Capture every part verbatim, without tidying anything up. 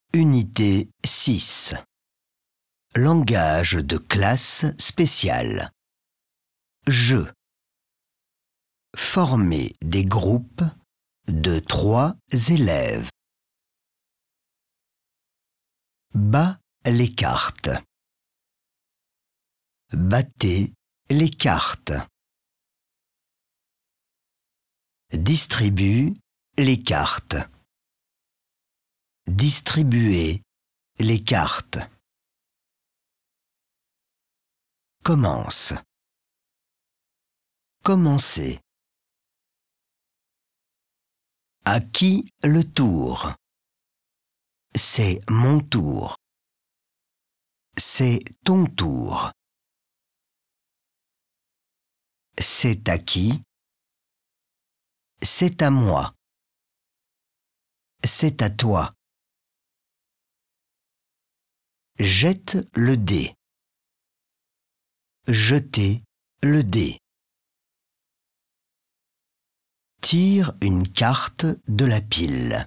Unité six. Langage de classe spécial. Jeu. Former des groupes de trois élèves. Bas les cartes. Battez les cartes. Distribue les cartes. Distribuez les cartes. Commence. Commencez. À qui le tour? C'est mon tour. C'est ton tour. C'est à qui? C'est à moi. C'est à toi. Jette le dé. Jetez le dé. Tire une carte de la pile.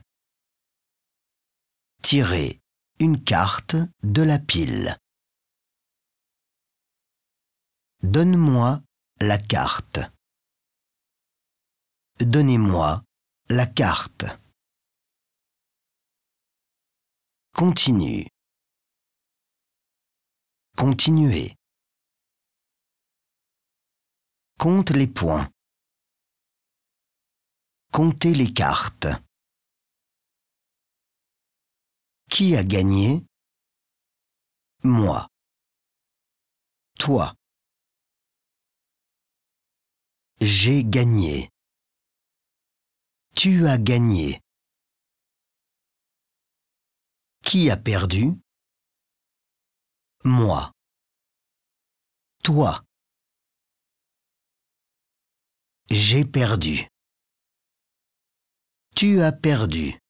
Tirez une carte de la pile. Donne-moi la carte. Donnez-moi la carte. Continue. Continuez. Compte les points. Comptez les cartes. Qui a gagné? Moi. Toi. J'ai gagné. Tu as gagné. Qui a perdu? Moi. Toi. J'ai perdu. Tu as perdu.